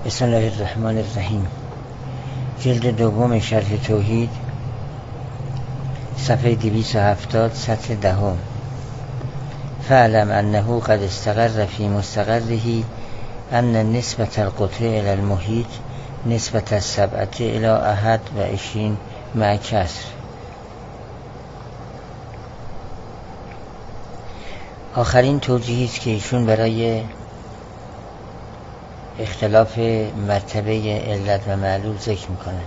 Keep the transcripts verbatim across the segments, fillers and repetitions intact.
بسم الله الرحمن الرحیم. جلد دوم شرح توحید، صفحه دویست و هفتاد، سطر دهم. فاعلم انه قد استقر فی مستقره ان نسبت القطر الى المحیط نسبت السبعه الى احد و عشرین مع کسر. آخرین توجیهی است که ایشون برای اختلاف مرتبه علت و معلول ذکر میکنند.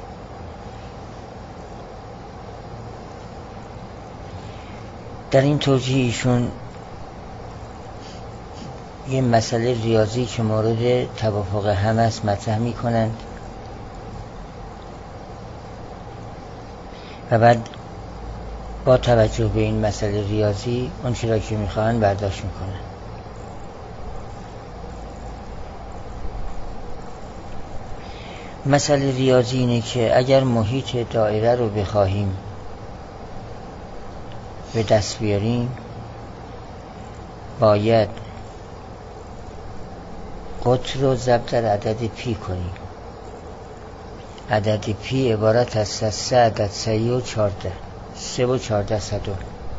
در این توجیه ایشون یه مسئله ریاضی که مورد توافق همه است مطرح میکنند و بعد با توجه به این مسئله ریاضی اون چیزی که میخواهند برداشت میکنند. مسئله ریاضی اینه که اگر محیط دایره رو بخواهیم به دست بیاریم باید قطر رو ضرب در عدد پی کنیم. عدد پی عبارت است از سه عدد سه و چارده، سه و چارده صدم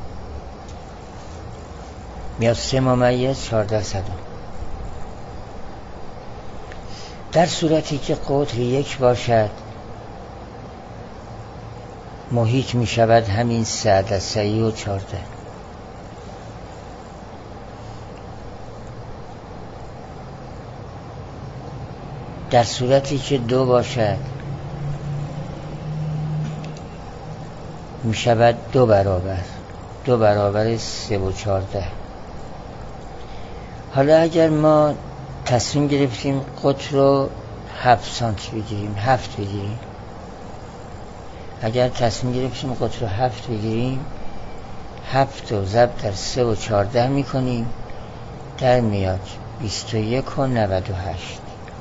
میاد سه ممیز چارده صدم. در صورتی که قطر یک باشد محیط می شود همین سه عدد سه و چارده. در صورتی که دو باشد می شود دو برابر دو برابر سه و چارده. حالا اگر ما تصمیم گرفتیم قطر رو هفت سانتی بگیریم هفت بگیریم اگر تصمیم گرفتیم قطر رو هفت بگیریم هفت رو ضرب در سه و چارده میکنیم در میاد بیست و یک و نود و هشت.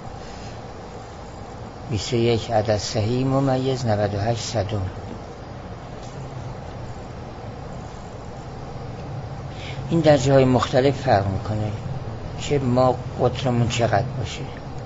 بیست و یک عدد صحیح ممیز نود و هشت صدم. این در جاهای مختلف فرق میکنه که ما قطرمون چقدر باشه.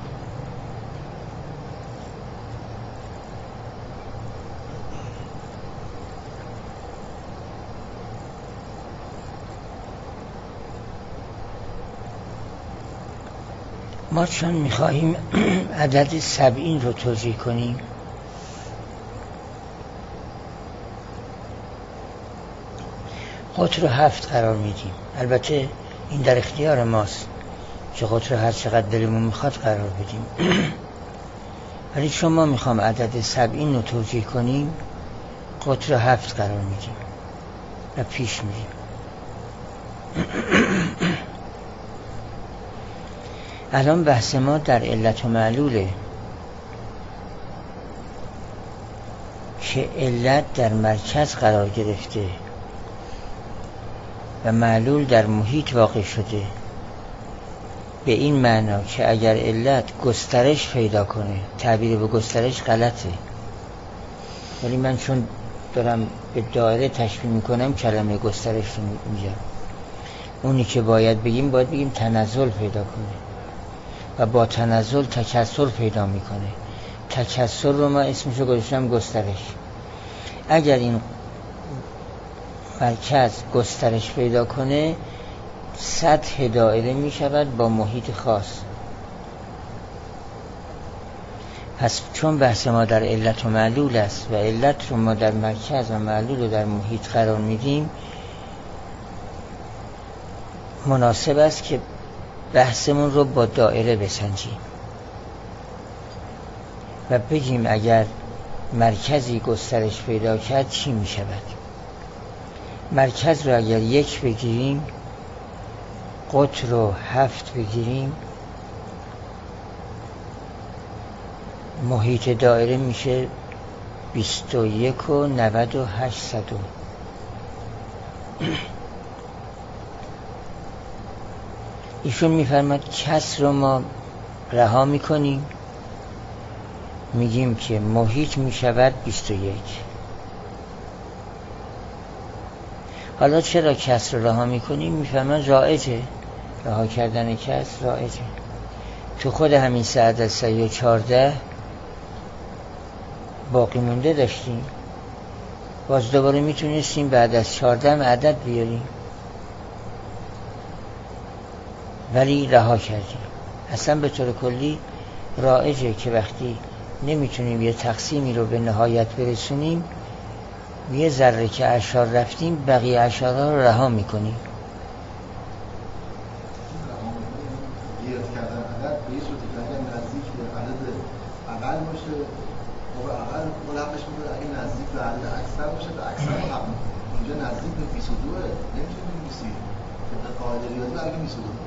ما چون میخواهیم عدد سبعین رو توضیح کنیم قطر رو هفت قرار میدیم. البته این در اختیار ماست که قطر هر چقدر دلمون میخواد قرار بدیم ولی چون ما میخوام عدد سبعین رو توجیه کنیم قطر هفت قرار میدیم و پیش میریم. الان بحث ما در علت و معلوله که علت در مرکز قرار گرفته و معلول در محیط واقع شده، به این معنا که اگر علت گسترش پیدا کنه، تعبیر به گسترش غلطه ولی من چون دارم به دایره تشبیه میکنم کلمه گسترش رو میگم. اونی که باید بگیم باید بگیم تنزل پیدا کنه و با تنزل تکثر پیدا میکنه. تکثر رو ما اسمشو گذاشتم گسترش. اگر این مرکز گسترش پیدا کنه سطح دایره می شود با محیط خاص. پس چون بحث ما در علت و معلول است و علت رو ما در مرکز و معلول رو در محیط قرار میدیم مناسب است که بحثمون رو با دایره بسنجیم و بگیم اگر مرکزی گسترش پیدا کرد چی می شود. مرکز رو اگر یک بگیریم قطر رو هفت بگیریم محیط دایره میشه بیست و یک و نود و هشت صدم. ایشون میفرماد کسر رو ما رها میکنیم میگیم که محیط میشود بیست و یک. حالا چرا کسر رو رها میکنیم؟ میفرماد رایجه، رها کردن کسر رایجه. تو خود همین سه عدد سه و چارده باقی مونده داشتیم، باز دوباره میتونستیم بعد از چارده هم عدد بیاریم ولی رها کردیم. اصلا به طور کلی رایجه که وقتی نمیتونیم یه تقسیمی رو به نهایت برسونیم، یه ذره که اشار رفتیم بقیه اشارها رو رها میکنیم. گیرد کردن عدد به یه صورتی که اگر نزدیک به عدد اقل باشه موقع اقل ملحقش میکنه، اگه نزدیک به عدد اکثر باشه به اکثر ملحق میکنه. اونجا نزدیک به بیست و دو نمیشه بنویسی طبق قاعده ریاضی اگه بیست و دو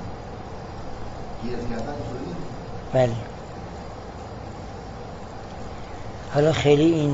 گیرد کردن اینطوری. بله. حالا خیلی این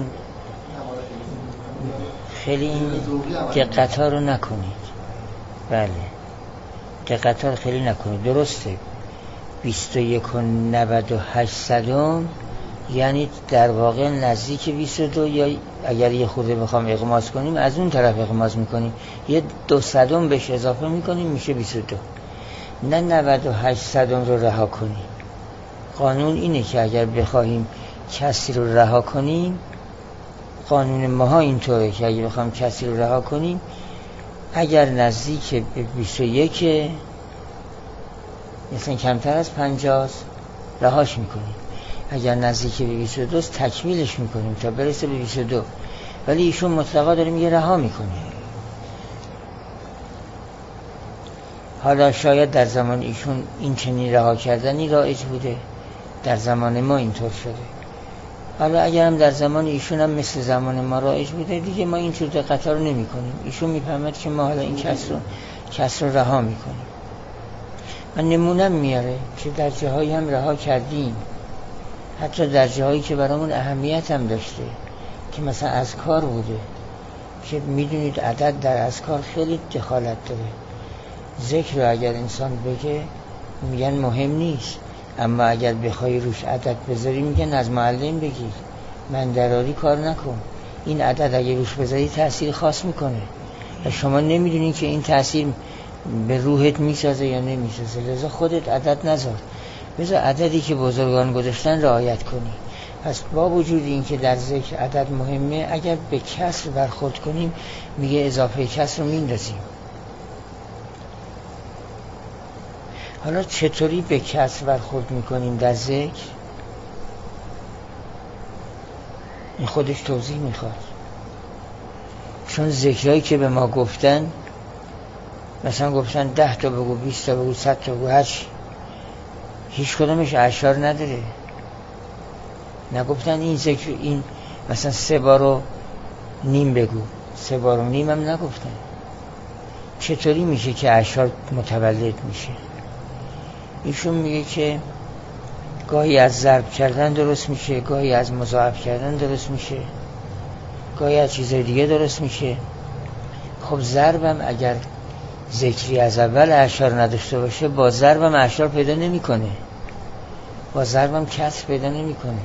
خیلی این دقت‌ها رو نکنید. بله دقت‌ها رو خیلی نکنید. درسته بیست و یک و نود و هشت صدم یعنی در واقع نزدیک بیست و دو، یا اگر یه خورده بخوام اغماض کنیم از اون طرف اغماض میکنیم، یه دو صدم بهش اضافه میکنیم میشه بیست و دو. نه نود و هشت صدم رو رها کنیم. قانون اینه که اگر بخواهیم کسی رو رها کنیم، قانون ماها اینطوره که اگر بخواهیم کسی رو رها کنیم اگر نزدیک به بیست و یک مثلا کمتر از پنجاه رهاش میکنیم، اگر نزدیک به بیست و دو تکمیلش میکنیم تا برسه به بیست و دو. ولی ایشون مطلقا داره میگه رها میکنه. حالا شاید در زمان ایشون این چنین رها کردنی رایج بوده، در زمان ما اینطور شده. حالا اگر هم در زمان ایشون هم مثل زمان ما رایج بوده دیگه ما اینطور دقت رو نمی کنیم. ایشون میفهمد که ما حالا این کس رو کس رو رها میکنیم. من نمونم میاره که در جاهایی هم رها کردیم، حتی در جاهایی که برامون اهمیت هم داشته که مثلا اذکار بوده که میدونید عدد در اذکار خیلی دخالت داره. ذکر رو اگر انسان بگه میگن مهم نیست، اما اگر بخوای روش عدد بذاری میگن از معلم بگیر، من دراری کار نکن. این عدد اگر روش بذاری تأثیر خاص میکنه و شما نمیدونی که این تأثیر به روحت میسازه یا نمیسازه، لذا خودت عدد نذار، بذار عددی که بزرگان گذاشتن رعایت کنی. پس با وجود این که در ذکر عدد مهمه، اگر به کسر برخورد کنیم میگه اضافه کسر رو میندازیم. حالا چطوری به کسر برخورد میکنیم در ذکر؟ این خودش توضیح میخواد، چون ذکرهایی که به ما گفتن مثلا گفتن ده تا بگو، بیست تا بگو، صد تا بگو، هرچی، هیچ کدامش اشار نداره. نگفتن این ذکر این مثلا سه بار و نیم بگو، سه بار و نیم هم نگفتن. چطوری میشه که اشار متولد میشه؟ ایشون میگه که گاهی از ضرب کردن درست میشه، گاهی از مضاعف کردن درست میشه، گاهی از چیزای دیگه درست میشه. خب ضربم اگر ذکری از اول اشار نداشته باشه با ضربم اشار پیدا نمیکنه، با ضربم کسر پیدا نمیکنه.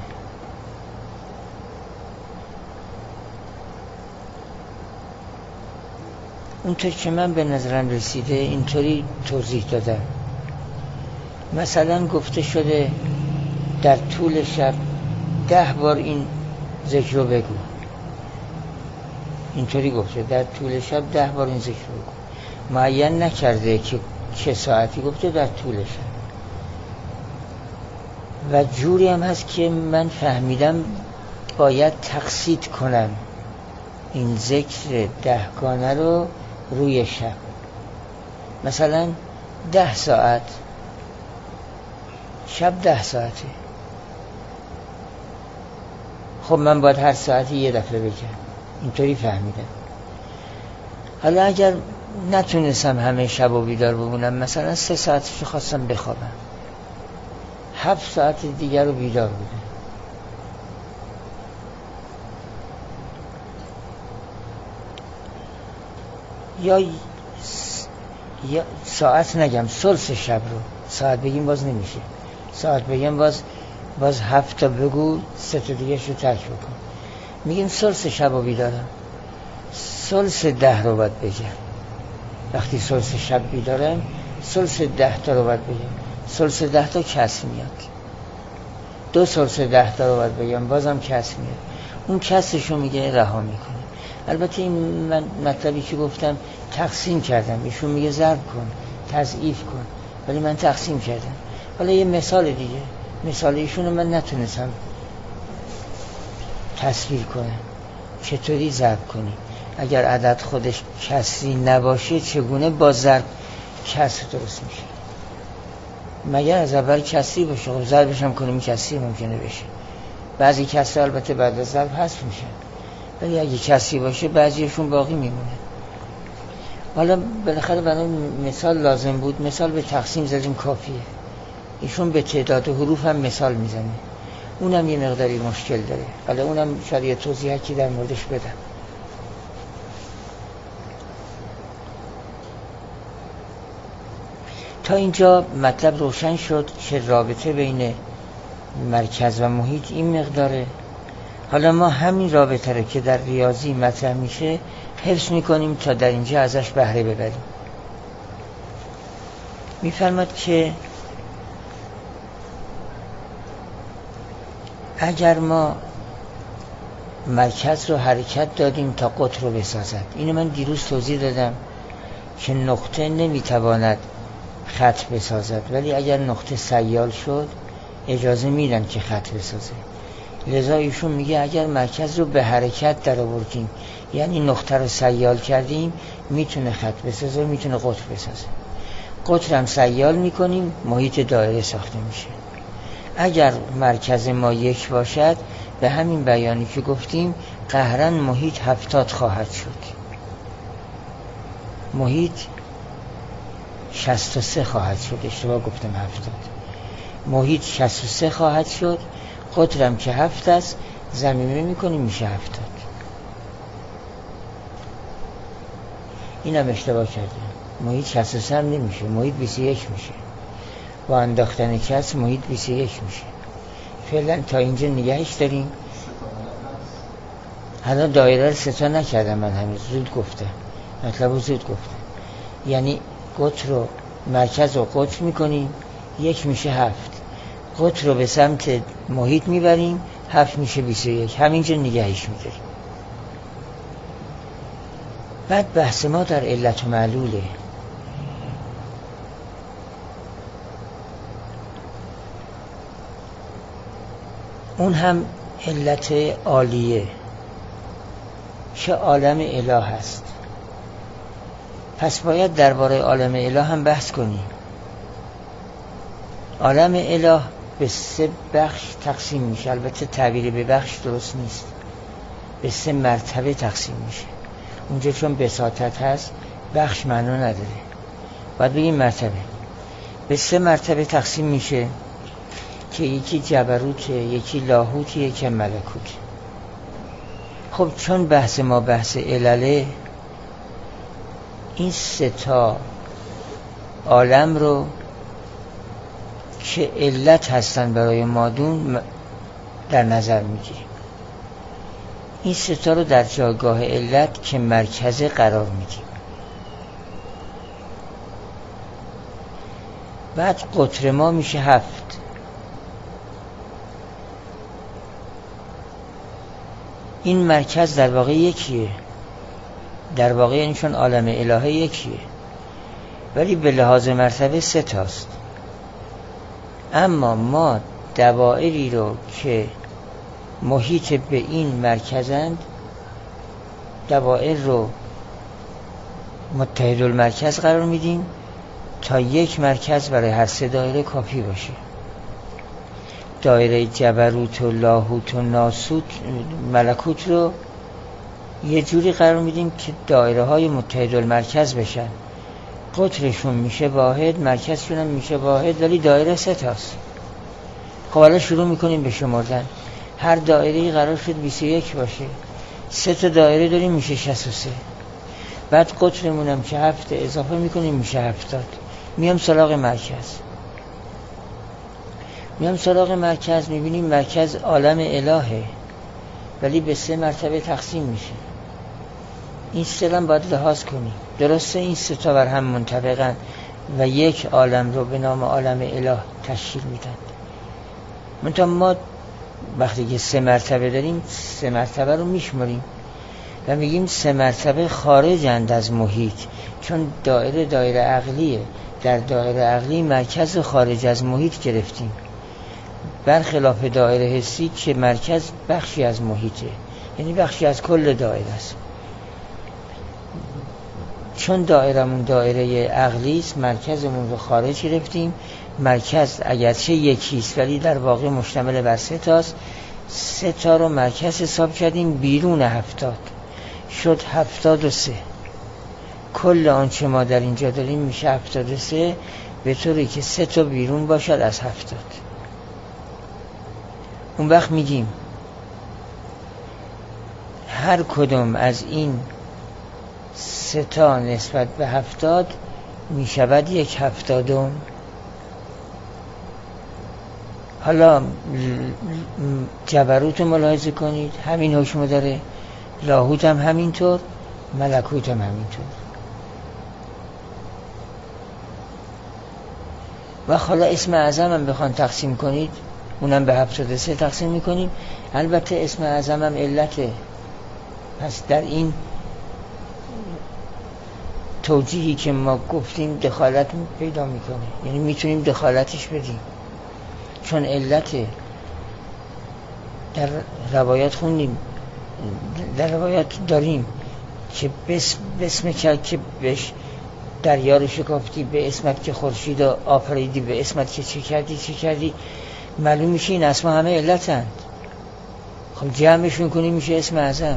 اونطور که من به نظرم رسیده اینطوری توضیح دادم. مثلا گفته شده در طول شب ده بار این ذکر رو بگو، اینطوری گفته در طول شب ده بار این ذکر رو بگو، معین نکرده که چه ساعتی، گفته در طول شب. و جوری هم هست که من فهمیدم باید تقسیط کنم این ذکر دهگانه رو روی شب. مثلا ده ساعت، شب ده ساعته، خب من باید هر ساعتی یه دفعه بگم. اینطوری فهمیدم. حالا اگر نتونستم همه شب و بیدار بمونم، مثلا سه ساعتش خواستم بخوابم، هفت ساعت دیگر رو بیدار بودم، یا یا ساعت نگم ثلث شب رو ساعت بگیم باز نمیشه، ساعت بگیم باز باز هفت تا بگو، سه تا دیگه شو ترک بکن. میگیم ثلث شب رو بیدارم، ثلث ده رو باید بگم. وقتی ثلث شب بیدارم ثلث ده تا رو باید بگم، ثلث ده تا کسر میاد، دو ثلث ده تا رو باید بگم بازم کسر میاد. اون کسرشو میگه رها میکنه. البته این من مطلبی که گفتم تقسیم کردم، ایشون میگه ضرب کن، تضعیف کن، ولی من تقسیم کردم. حالا یه مثال دیگه، مثال ایشون رو من نتونستم تصویر کنم. چطوری ضرب کنی؟ اگر عدد خودش کسری نباشه چگونه با ضرب کسر درست میشه؟ مگر از اول کسری باشه؟ خب ضربش هم کنیم کسری ممکنه بشه. بعضی کسر البته بعد از ضرب حذف میشه، ولی اگه کسری باشه بعضیشون باقی میمونه. حالا بالاخره برای مثال لازم بود، مثال به تقسیم زدیم کافیه. ایشون به تعداد حروف هم مثال میزنه، اونم یه مقداری مشکل داره. حالا اونم شاید یه توضیحاتی در موردش بدم. تا اینجا مطلب روشن شد که رابطه بین مرکز و محیط این مقداره. حالا ما همین رابطه رو که در ریاضی مطرح میشه حفظ میکنیم تا در اینجا ازش بهره ببریم. میفرماد که اگر ما مرکز رو حرکت دادیم تا قطر رو بسازد، اینو من دیروز توضیح دادم که نقطه نمیتواند خط بسازد، ولی اگر نقطه سیال شد اجازه میدن که خط بسازه. لذا ایشون میگه اگر مرکز رو به حرکت در آوردیم، یعنی نقطه رو سیال کردیم، میتونه خط بسازه، میتونه قطر بسازه. قطر هم سیال میکنیم، محیط دایره ساخته میشه. اگر مرکز ما یک باشد، به همین بیانی که گفتیم قهراً محیط هفتاد خواهد شد، محیط شصت و سه خواهد شد، اشتباه گفتم هفتاد، محیط شصت و سه خواهد شد. قطرم که هفت است ضمیمه میکنیم میشه هفتاد. اینم اشتباه کردم، محیط شصت و سه هم نمیشه، محیط بیست و یک میشه. با انداختن کس محیط بیست و یک میشه. فعلا تا اینجا نگهش داریم. حالا دایره رو ستا نکردم من، همین زود گفتم، مطلب رو زود گفتم. یعنی قطر رو مرکز رو قطر میکنیم، یک میشه هفت، قطر رو به سمت محیط میبریم، هفت میشه بیست و یک. همینجا نگهش میداریم. بعد بحث ما در علت و معلوله. اون هم علت عالیه که عالم اله هست. پس باید درباره عالم اله هم بحث کنیم. عالم اله به سه بخش تقسیم میشه. البته تعبیر به بخش درست نیست، به سه مرتبه تقسیم میشه. اونجا چون بساطت هست بخش معنا نداره، باید بگیم مرتبه. به سه مرتبه تقسیم میشه که یکی جبروته، یکی لاهوته، یکی ملکوته. خب چون بحث ما بحث علله، این سه تا عالم رو که علت هستن برای مادون در نظر میگیریم. این سه تا رو در جایگاه علت که مرکزه قرار میدیم. بعد قطر ما میشه هفت. این مرکز در واقع یکیه، در واقع یعنی چون عالم الهه یکیه، ولی به لحاظ مرتبه سه تاست. اما ما دوائری رو که محیط به این مرکزند، دوائر رو متحد المرکز قرار میدیم تا یک مرکز برای هر سه دایره کافی باشه. دایره جبروت و لاهوت و ناسوت ملکوت رو یه جوری قرار میدیم که دایره های متحد المرکز بشن. قطرشون میشه واحد، مرکزشون هم میشه واحد، ولی دایره سه تاست. خب حالا شروع میکنیم به شمردن. هر دایره‌ای قرار شد بیست و یک باشه، سه تا دایره داریم میشه شصت و سه. بعد قطرمون هم که هفت اضافه میکنیم میشه هفتاد. میام سراغ مرکز. میام سراغ مرکز، میبینیم مرکز عالم الهه، ولی به سه مرتبه تقسیم میشه. این سه هم باید لحاظ کنیم. درسته این سه تا بر هم منطبقن، و یک عالم رو به نام عالم اله تشکیل میدن. منتها ما وقتی که سه مرتبه داریم سه مرتبه رو میشماریم و میگیم سه مرتبه خارجند از محیط، چون دایره دایره عقلیه. در دایره عقلی مرکز خارج از محیط گرفتیم، برخلاف دایره حسی که مرکز بخشی از محیطه، یعنی بخشی از کل دایره است. چون دایرمون دایره عقلی است، مرکزمون رو خارج گرفتیم. مرکز اگرچه یکیست ولی در واقع مشتمل بر سه تاست. سه تا رو مرکز حساب کردیم بیرون هفتاد، شد هفتاد و سه. کل آنچه ما در اینجا داریم میشه هفتاد و سه، به طوری که سه تا بیرون باشد از هفتاد. اون وقت میگیم هر کدوم از این سه تا نسبت به هفتاد میشود یک هفتادم. حالا جبروت رو ملاحظه کنید، همین حکم داره. لاهوت هم همینطور، ملکوت هم همینطور. و حالا اسم اعظم هم بخوان تقسیم کنید، اونم به هفتاد و سه تقسیم میکنیم. البته اسم اعظم هم علته. پس در این توجیهی که ما گفتیم دخالت پیدا میکنه، یعنی میتونیم دخالتش بدیم چون علته. در روایات خوندیم، در روایات داریم که بس بسم کرد که بهش دریا رو شکافتی، به اسمت که خورشید آفریدی، به اسمت که چی کردی چی کردی. معلوم میشه این اسما همه علتند. خب جمعشون کنیم میشه اسم اعظم.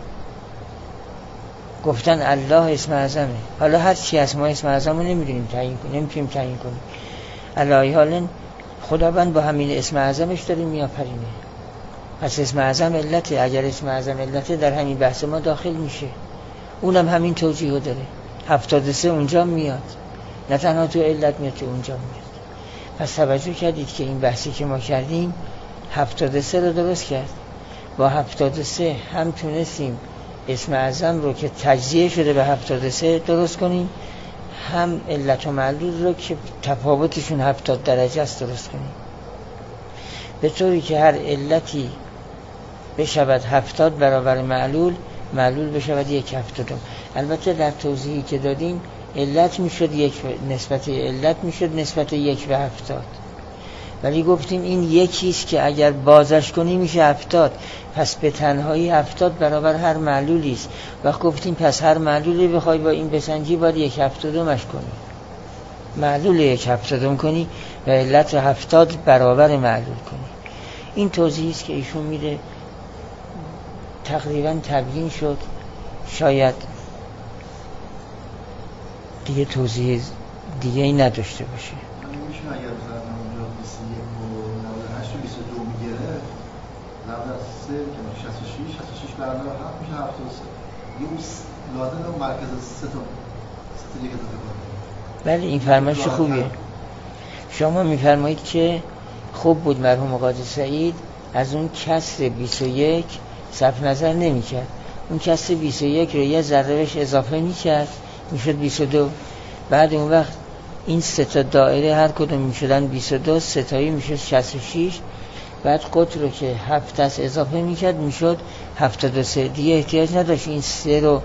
گفتن الله اسم اعظمه. حالا هر چی از ما اسم اعظم رو نمیدونیم تعیین کنیم، نمیتونیم تعیین کنیم. علایه حالا خداوند با همین اسم اعظمش داره میآفرینه. پس اسم اعظم علته. اگر اسم اعظم علته در همین بحث ما داخل میشه. اونم همین توجیه داره. هفتاد و سه اونجا میاد، نه تنها تو علت میاد، تو اونجا میاد. پس توجه کردید که این بحثی که ما کردیم هفتاد و سه رو درست کرد. با هفتاد و سه هم تونستیم اسم اعظم رو که تجزیه شده به هفتاد و سه درست کنیم، هم علت و معلول رو که تفاوتشون هفتاد درجه است درست کنیم، به طوری که هر علتی بشود هفتاد برابر معلول، معلول بشود یک هفتادم. البته در توضیحی که دادیم علت میشد یک نسبت علت میشد نسبت یک به هفتاد، ولی گفتیم این یکیست که اگر بازش کنی میشه هفتاد. پس به تنهایی هفتاد برابر هر معلولی است. وقت گفتیم پس هر معلولی بخوای با این بسنجی باید یک هفتادمش کنی، معلول یک هفتادم کنی و علت هفتاد برابر معلول کنی. این توضیحی است که ایشون میده. تقریبا تبیین شد. شاید دیگه توضیح دیگه ای نداشته باشه. میشه اگر مثلا اونجا بیست و یک و نود و هشت و بیست و دو میگیره، نود و سه که شصت و شش شصت و شش برابر هفت میشه هفتاد و سه. یه لازم مرکز سه تا سه تا دیگه داده. بله این فرمایش خوبیه. شما میفرمایید که خوب بود مرحوم قاضی سعید از اون کسر بیست و یک صرف نظر نمی‌کرد. اون کسر بیست و یک رو یه ذره بهش اضافه می‌کرد میشد بیست و دو. بعد اون وقت این سه تا دایره هر کدوم میشدن بیست و دو، سه تایی میشد شصت و شش. بعد قطر رو که هفت از اضافه میکرد میشد هفتاد و سه. دیگه احتیاج نداشت این سه رو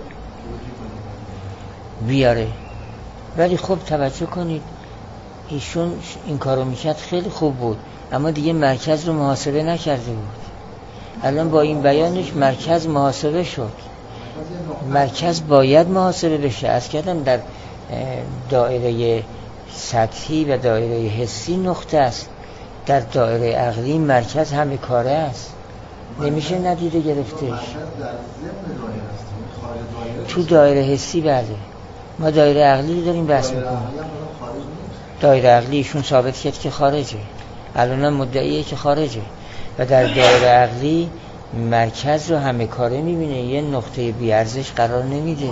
بیاره. ولی خب توجه کنید ایشون این کارو میکرد خیلی خوب بود، اما دیگه مرکز رو محاسبه نکرده بود. الان با این بیانش مرکز محاسبه شد. مرکز باید محاسبه بشه. از کردم در دایره سطحی و دایره حسی نقطه است، در دایره عقلی مرکز همه کاره است، نمیشه ندیده گرفتش. تو دایره حسی بله، ما دایره عقلی داریم بحث میکنیم. دایره عقلی ایشون ثابت کرد که خارجه، الان مدعیه که خارجه. و در دایره عقلی مرکز رو همه کاره میبینه، یه نقطه بیارزش قرار نمیده.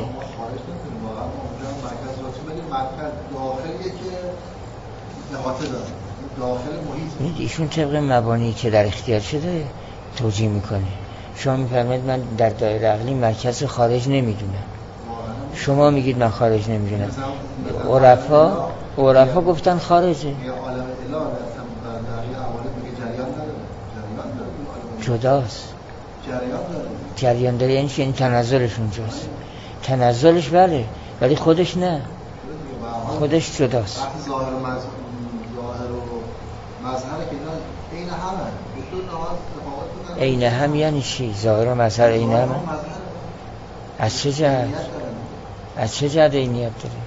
ایشون طبق مبانی که در اختیار شده توجیه میکنه. شما میفرمایید من در دایره عقلی مرکز خارج نمیدونم، شما میگید من خارج نمیدونم. عرفا عرفا گفتن خارجه. یه عالم اله اصلا در دقیقه عوالم میگه جریان نداره، جریان داره، جداست. جریان داره. جریان داره یعنی چی؟ یعنی تنزلش اونجاست. تنزلش بله، ولی خودش نه، خودش جداست. وقتی ظاهر و مظهر ظاهر و مظهر که اینا عین همه، اصول نهاد تفاوت داره. عین هم یعنی چی؟ ظاهر و مظهر عین هم؟ از چه جهت؟ از چه جهت عینیت داره؟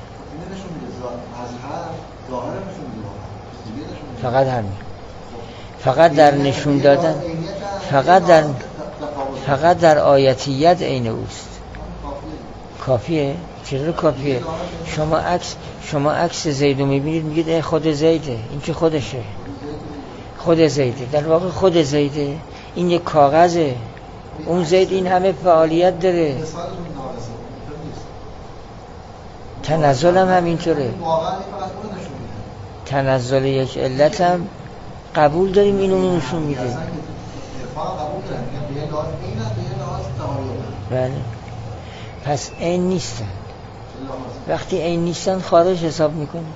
فقط همین، فقط در نشون دادن، فقط در فقط در آیتیت عین اوست. کافیه؟ چرا کافیه؟ شما عکس شما عکس زیدو میبینید میگید ای خود زیده، این که خودشه، خود زیده، در واقع خود زیده، این یک کاغذه، اون زید این همه فعالیت داره. تنزل هم همینطوره. تنزل یک علت هم قبول داریم، اینو نشون میده. بله. پس عین نیستن. وقتی عین نیستن خارج حساب میکنیم،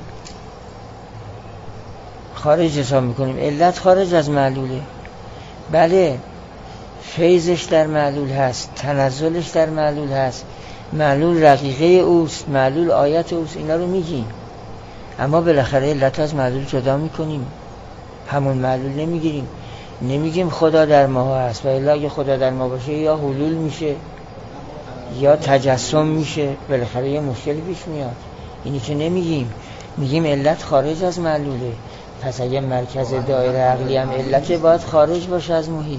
خارج حساب میکنیم. علت خارج از معلوله. بله فیضش در معلول هست، تنزلش در معلول هست، معلول رقیقه اوست، معلول آیت اوست، اینا رو میگیم، اما بالاخره علت از معلول جدا میکنیم، همون معلول نمیگیریم. نمیگیم خدا در ما هست، و الا اگه خدا در ما باشه یا حلول میشه یا تجسم میشه، بالاخره یه مشکلی پیش میاد. اینی که نمیگیم، میگیم علت خارج از معلوله. پس اگه مرکز دایره عقلی هم علت باید خارج باشه از محیط.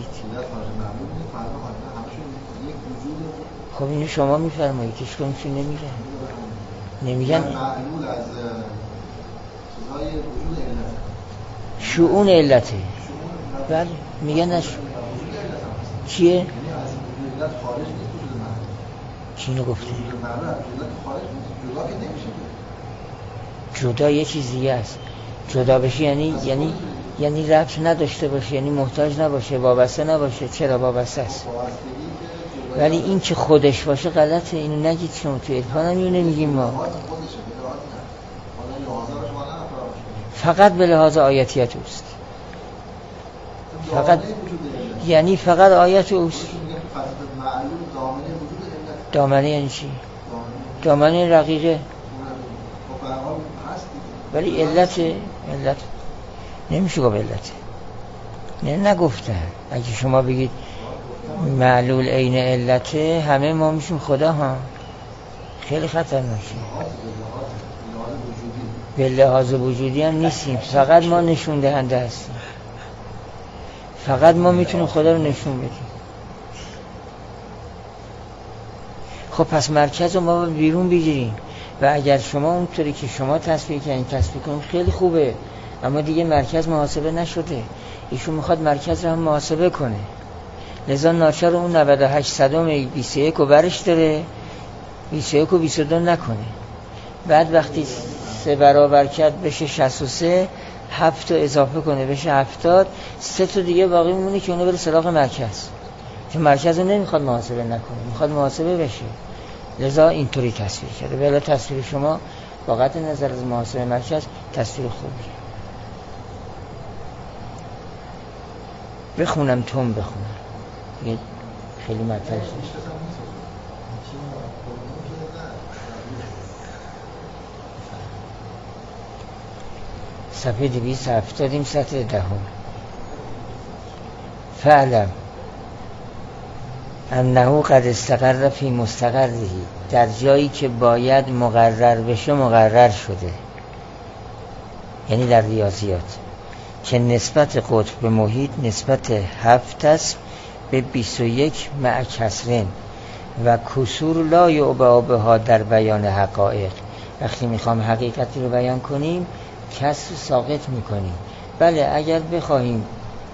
خب اینو شما میفرمایید که شما چی نمیگن؟ نمیگن معلول از چیزهای وجود علت، شؤون علته. بله میگن از چیه؟ یعنی از علت خارج نیست وجود معلول. چی اینو گفته؟ معلول از علت خارج نیست، جدا که نمیشه. جدا یه چیز دیگه است. جدا بشه یعنی یعنی یعنی ربط نداشته باشه، یعنی محتاج نباشه، وابسته نباشه. چرا وابسته است؟ ولی این که خودش باشه غلطه. اینو نگید شما، تو عرفان هم اینو نمیگیم ما. فقط به لحاظ آیتیت اوست، فقط یعنی فقط آیت اوست. دامنه یعنی چی؟ دامنه رقیقه، ولی علت علت نمیشه گفت علت. نه نگفتن. اگه شما بگید معلول عین علته، همه ما میشیم خدا ها، خیلی خطرناکه. به لحاظ وجودی هم نیستیم، فقط ما نشون دهنده هستیم، فقط ما میتونیم خدا رو نشون بدیم. خب پس مرکز رو ما بیرون بگیریم، و اگر شما اونطوری که شما تصفیه کردین تصفیه کنیم خیلی خوبه، اما دیگه مرکز محاسبه نشده. ایشون میخواد مرکز رو هم محاسبه کنه، لذا ناچار اون نود و هشت صدم بیست و یک رو برش داره، بیست و یک و بیست و دو نکنه. بعد وقتی سه برابر کرد بشه شصت و سه، هفت رو اضافه کنه بشه هفتاد، سه تا دیگه باقی میمونه که اونو بره سراغ مرکز، که مرکز رو نمیخواد محاسبه نکنه، میخواد محاسبه بشه. لذا اینطوری تصویر کرده. بلا تصویر شما با قطع نظر از محاسبه مرکز تصویر خوبیه. بخونم توم بخونم یه خیلی مطلبش نیست. صفحه دویست و هفتاد سطر دهم. فعلم انه قد استقر فی مستقرهی، در جایی که باید مقرر بشه مقرر شده، یعنی در ریاضیات، که نسبت قطب به محیط نسبت هفت است به بیست و یک مع کسرین و کسور لا یعبا بها در بیان حقایق. وقتی میخوام حقیقتی رو بیان کنیم کسر ساقط میکنیم. بله اگر بخواهیم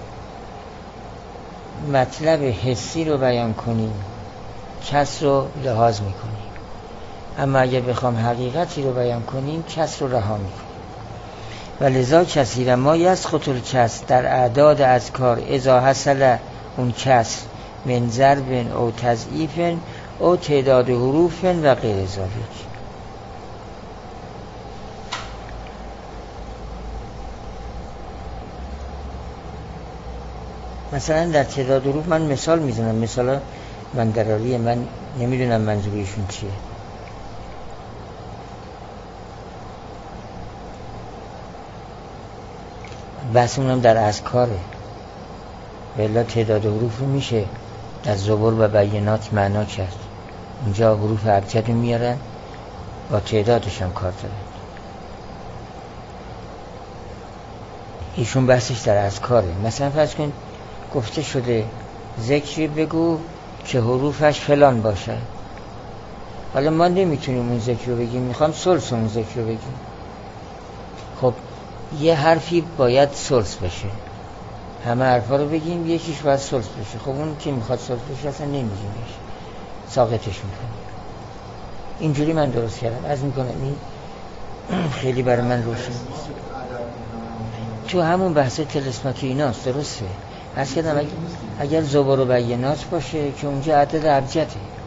مطلب حسی رو بیان کنیم کسر رو لحاظ میکنیم، اما اگر بخوام حقیقتی رو بیان کنیم کسر رو رها میکنیم. و لذا کثیر ما یسقط الکسر در اعداد اذکار اذا حصل اون کسر من ضرب او تضعیف او تعداد حروف و غیر ذالک. مثلا در تعداد حروف من مثال میزنم، مثلا من دراریه، من نمیدونم منظورشون چیه. بحثمونم در اذکاره، ولی تعداد حروف رو میشه در زبور و بینات معنا کرد. اینجا حروف ابجد میارن، با تعدادش هم کار داره. ایشون بحثش در اذکاره. مثلا فرض کن گفته شده ذکری بگو که حروفش فلان باشه. حالا ما نمیتونیم اون ذکر رو بگیم، میخوام ثلث اون ذکر رو بگیم. خب یه حرفی باید ثلث بشه، همه حرفا رو بگیم، یکیش باید ثلث بشه. خب اون که میخواد ثلث بشه اصلا نمیگیمش، ساقطش میکنیم. اینجوری من درست کردم. از میکنم این خیلی برای من روشن تو همون بحث طلسمات ایناست. درسته عرض کردم اگر, اگر زبور و بینات باشه که اونجا عدد ابجده،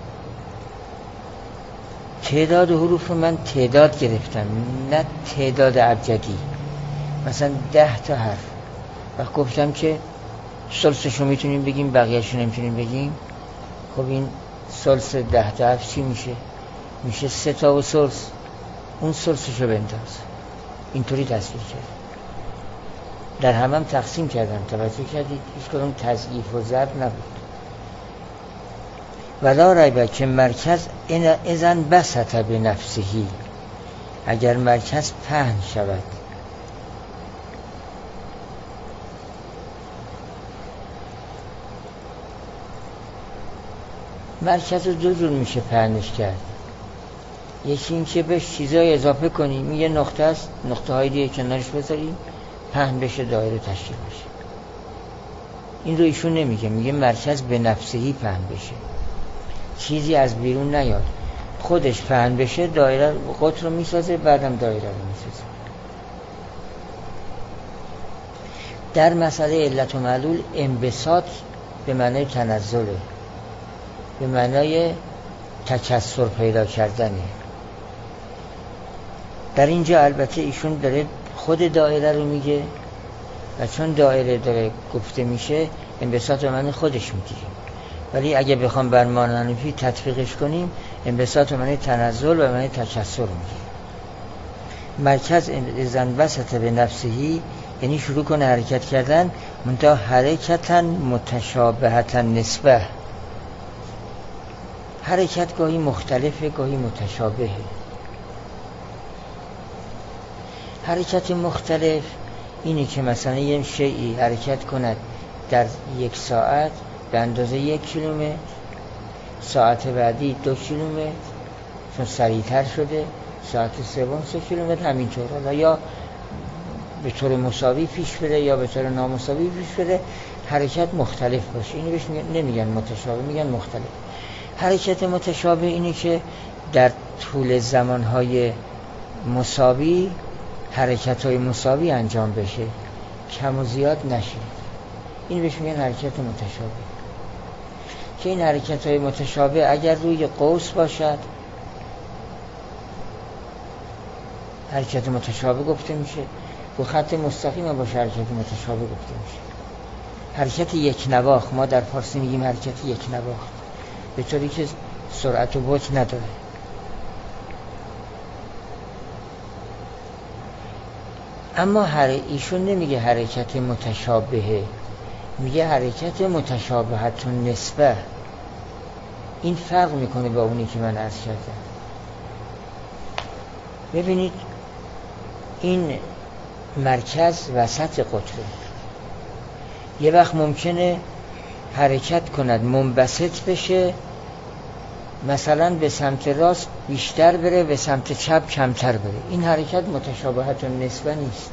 تعداد حروف من تعداد گرفتم نه تعداد ابجدی. مثلا ده تا حرف وقت گفتم که ثلثشو میتونیم بگیم بقیهشو نمیتونیم بگیم. خب این ثلث ده تا حرف چی میشه؟ میشه سه تا و ثلث. اون ثلثشو بنداز. اینطوری تصویر کرد. در همم هم تقسیم کردم. توجه کردید هیچ کدوم تضعیف و ضرب نبود. ولا ریبه که مرکز اذن بسط به نفسهی، اگر مرکز پهن شود. مرکز رو دو جور میشه پهنش کرد. یکی این که بهش چیزای اضافه کنیم، یه نقطه است، نقطه های دیگه کنارش بذاریم، پهن بشه، دایره تشکیل بشه. این رو ایشون نمیگه، میگه مرکز به نفسهی پهن بشه، چیزی از بیرون نیاد، خودش پهن بشه، دایره قطر رو میسازه، بعدم دایره رو میسازه. در مسئله علت و معلول انبساط به معنای تنزله، به معنای تکثر پیدا کردنه. در اینجا البته ایشون داره خود دایره رو میگه و چون دایره داره گفته میشه انبساط به معنی خودش میگیریم، ولی اگه بخوام بر مانعنفی تطبیقش کنیم انبساط به معنی تنزل و معنی تکثر میگیریم. مرکز اذن بسط به نفسهی یعنی شروع کنه حرکت کردن، منتها حرکتن متشابهتن نسبه. حرکت گاهی مختلفه گاهی متشابهه. حرکت مختلف اینه که مثلا یه شیئی حرکت کند در یک ساعت به اندازه یک کیلومتر، ساعت بعدی دو کیلومتر چون سریعتر شده، ساعت سوم سه کیلومتر، همینطور. حالا یا به طور مساوی پیش بره یا به طور نامساوی پیش بره، حرکت مختلف باشه. اینو بهش نمیگن متشابه، میگن مختلف. حرکت متشابه اینه که در طول زمانهای مساوی حرکت‌های مساوی انجام بشه، کم و زیاد نشه. این بهش میگن حرکت متشابه. که این حرکت‌های متشابه اگر روی قوس باشد حرکت متشابه گفته میشه، رو خط مستقیم باشه حرکت متشابه گفته میشه. حرکت یک نواخت ما در فارسی میگیم حرکت یک نواخت، به طوری که سرعت و بعد نداره. اما هر ایشون نمیگه حرکت متشابهه، میگه حرکت متشابهتون نسبه. این فرق میکنه با اونی که من عرض کردم. ببینید این مرکز وسط قطره، یه وقت ممکنه حرکت کند منبسط بشه، مثلا به سمت راست بیشتر بره به سمت چپ کمتر بره. این حرکت متشابهت نسبه نیست.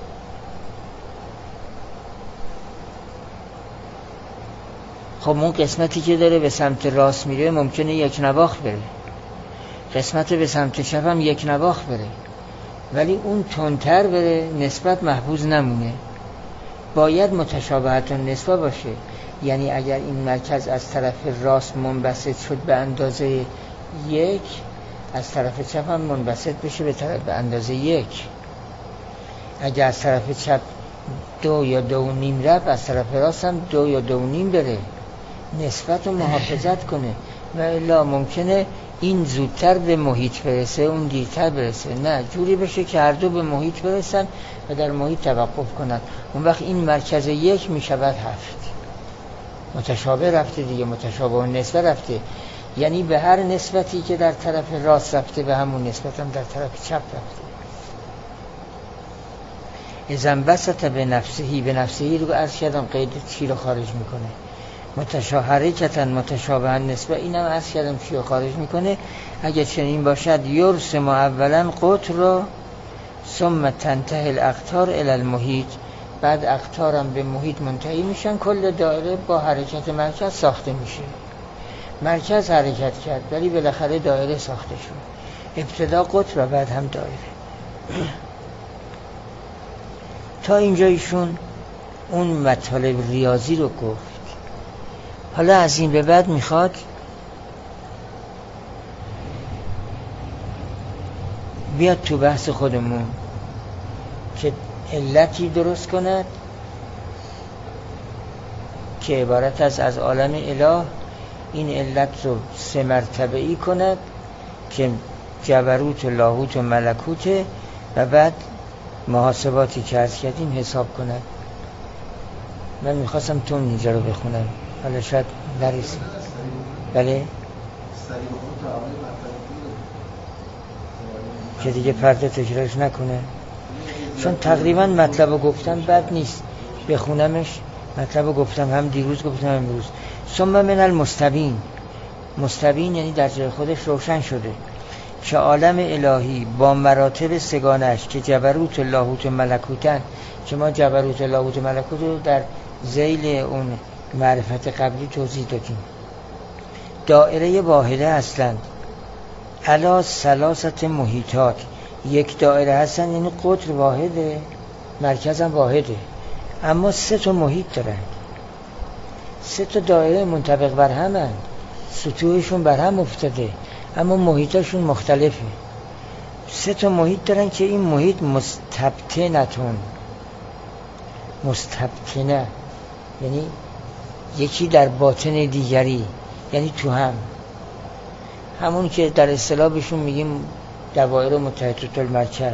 خب اون قسمتی که داره به سمت راست میره ممکنه یک نواخت بره، قسمت به سمت چپ هم یک نواخت بره، ولی اون تندتر بره نسبت محفوظ نمونه. باید متشابهت نسبه باشه. یعنی اگر این مرکز از طرف راست منبسط شد به اندازه یک، از طرف چپ هم منبسط بشه به طرف به اندازه یک. اگر از طرف چپ دو یا دو و نیم رب، از طرف راست هم دو یا دو و نیم بره، نسبت رو محافظت کنه. و الا ممکنه این زودتر به محیط برسه اون دیرتر برسه، نه جوری بشه که هر دو به محیط برسن و در محیط توقف کنن. اون وقت این مرکز یک میشود هفت. متشابه رفته دیگه، متشابه و نسبت رفته، یعنی به هر نسبتی که در طرف راست رفته به همون نسبت هم در طرف چپ رفته. اذن بسط به نفسهی، به نفسهی رو عرض کردم قید چی رو خارج میکنه؟ متشاهرکتن متشابه نسبت، اینم عرض کردم چی رو خارج میکنه؟ اگه چنین باشد یرسم اولا قطر رو ثم تنتهی الاقطار الی المحیط، بعد اقطارم به محیط منتهی میشن، کل دایره با حرکت مرکز ساخته میشه. مرکز حرکت کرد ولی بالاخره دایره ساخته شد، ابتدا قطر و بعد هم دایره. تا اینجا ایشون اون مطالب ریاضی رو گفت. حالا از این به بعد میخواد بیاد تو بحث خودمون که علتی درست کند که عبارت از از عالم اله، این علت رو سه مرتبه ای کند که جبروت و لاهوت و ملکوته، و بعد محاسباتی که عرض کردیم حساب کند. من میخواستم تو اینجا رو بخونم، حالا شاید نرسیم. بله که دیگه پرده تکرارش نکنه، چون تقریبا مطلب رو گفتم بد نیست بخونمش. مطلب رو گفتم، هم دیروز گفتم هم امروز. ثم من المستبین، مستبین یعنی در جای خودش روشن شده که عالم الهی با مراتب سگانش که جبروت و لاهوت و ملکوتن، که ما جبروت و لاهوت و ملکوت رو در ذیل اون معرفت قبلی توضیح دادیم، دائره واحده هستند علا ثلاثت محیطات، یک دائره هستن، یعنی قطر واحده، مرکز هم واحده، اما سه تا محیط دارن، سه تا دائره منطبق بر هم، سطوحشون بر هم افتاده اما محیطاشون مختلفه. سه تا محیط دارن که این محیط مستبطنتون، مستبطنه یعنی یکی در باطن دیگری، یعنی تو هم، همون که در اصطلاح بهشون میگیم دوائر متحدة المرکز.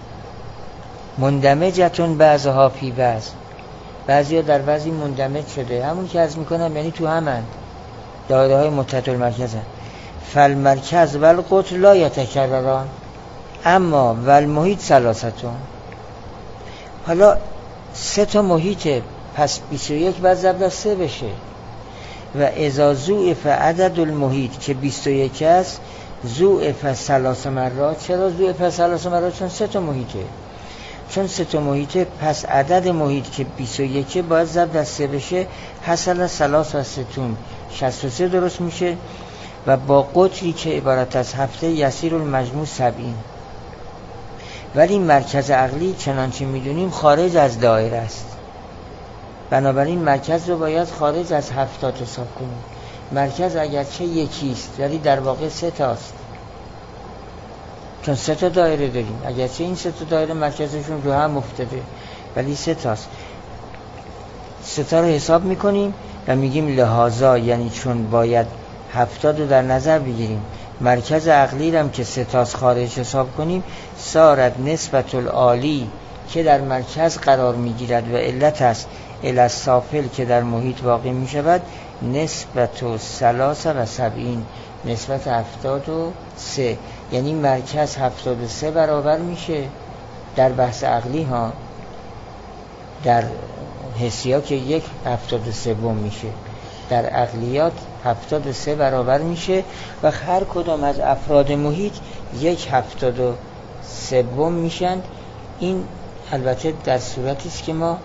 مندمجتون بعضها فی بعض، بعضیا در بعضی مندمج شده، همون که عرض میکنم یعنی تو همن، دایره های متحدة المرکز هن. فالمرکز والقطر لا یتکرران اما والمحیط ثلاثتون. حالا سه تا محیطه، پس بیست و یک بعد ضرب در سه بشه. و اذا ضوعف عدد المحیط که بیست و یک است، ضوعف ثلاث مرات. چرا ضوعف ثلاث مرات؟ چون سه تا محیطه، چون سه تا محیطه پس عدد محیط که بیست و یک باید ضرب در سه بشه، حصل ثلاث و ستون شصت و سه درست میشه. و با قطری که عبارت از هفته یسیر المجموع سبعین. ولی مرکز عقلی چنانچه میدونیم خارج از دایره است، بنابراین مرکز رو باید خارج از هفتاد حساب کنیم. مرکز اگرچه یکیست ولی در واقع سه تاست، چون سه تا دایره داریم، اگرچه این سه تا دایره مرکزشون رو هم افتاده ولی سه تاست. سه تا رو حساب میکنیم و میگیم لحاظا، یعنی چون باید هفتاد رو در نظر بگیریم، مرکز عقلی هم که سه تاست خارج حساب کنیم، سارت نسبت العالی که در مرکز قرار میگیرد و علت است الاسافل که در محیط واقع می شود، نسبت و سلاس و سبعین، نسبت هفتاد و سه، یعنی مرکز هفتاد و سه برابر میشه در بحث عقلی ها. در حسی ها که یک هفتاد و سه بوم میشه، در عقلیات هفتاد و سه برابر میشه و هر کدام از افراد محیط یک هفتاد و سه بوم میشن. این البته در صورتی است که ما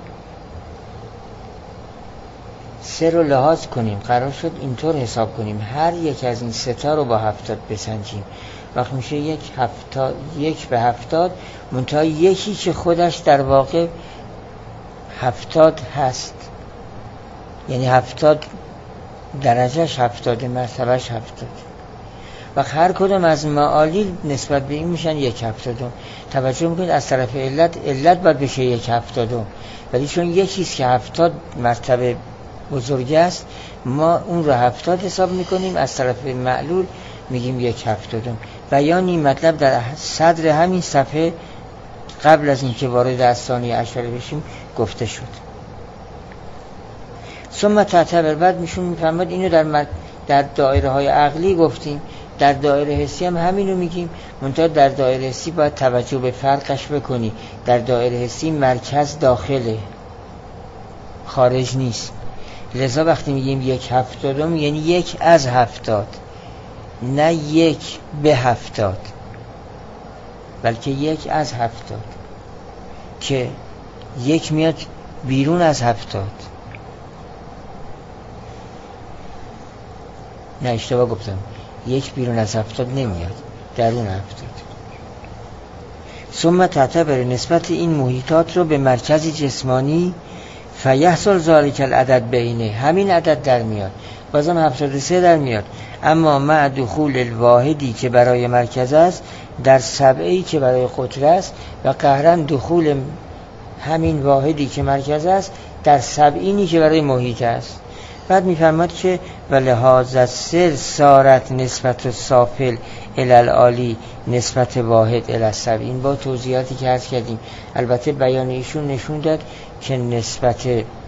سه رو لحاظ کنیم، قرار شد اینطور حساب کنیم هر یک از این سه تا رو با هفتاد بسنجیم، وقت میشه یک هفتاد، یک به هفتاد، منتها یکی که خودش در واقع هفتاد هست، یعنی هفتاد درجهش هفتاد، مرتبهش هفتاد. و هر کدام از معالی نسبت به این میشن یک هفتادم. توجه میکنید از طرف علت علت باید بشه یک هفتادم، ولی چون یکیست که هفتاد مرتبه بزرگ است ما اون رو هفتاد حساب میکنیم، از طرف معلول میگیم یک هفتادم. بیان این مطلب در صدر همین صفحه قبل از اینکه وارد از ثانیه اشاره بشیم گفته شد. ثم تعتبر، بعد میشون میفهمد اینو در مد... در دایره های عقلی گفتیم، در دایره حسی هم همینو میگیم، منتها در دایره حسی باید توجه به فرقش بکنی. در دایره حسی مرکز داخله، خارج نیست. لذا وقتی میگیم یک هفتادم یعنی یک از هفتاد، نه یک به هفتاد، بلکه یک از هفتاد، که یک میاد بیرون از هفتاد. نه اشتباه گفتم، یک بیرون از هفتاد نمیاد، درون هفتاد. ثم تعتبر، نسبت این محیطات رو به مرکزی جسمانی، فیحصل ذالک العدد بینه، همین عدد در میاد، بازم هفتاد و سه در میاد. اما مع دخول الواحدی که برای مرکز است در سبعی که برای قطر است، و قهرن دخول همین واحدی که مرکز است در سبعینی که برای محیط است. بعد میفرماد که ولهذا سر سارت نسبت سافل الالعالی نسبت واحد الاسبعین. با توضیحاتی که عرض کردیم، البته بیان ایشون نشون داد که نسبت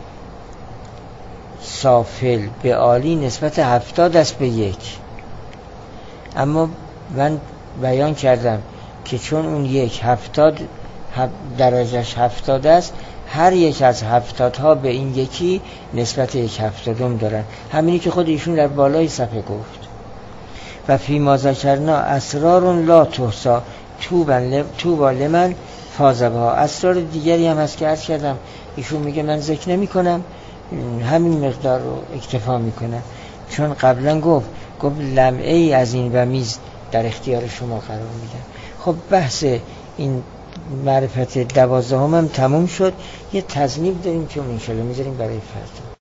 سافل به عالی نسبت هفتاد است به یک، اما من بیان کردم که چون اون یک هفتاد درجهش هفتاد است، هر یک از هفتادها به این یکی نسبت یک هفتادم دارن، همینی که خود ایشون در بالای صفحه گفت. و فی ما ذکرنا اسرار لا تحصا طوبی لمن فاز بها. اسرار دیگری هم هست که عرض کردم ایشون میگه من ذکر نمی کنم، همین مقدار رو اکتفا میکنم، چون قبلا گفت گفت لمعه ای از این و میز در اختیار شما قرار میدم. خب بحث این معرفت دوازدهم هم تموم شد. یه تذنیب داریم که اون انشالله میذاریم برای فردا.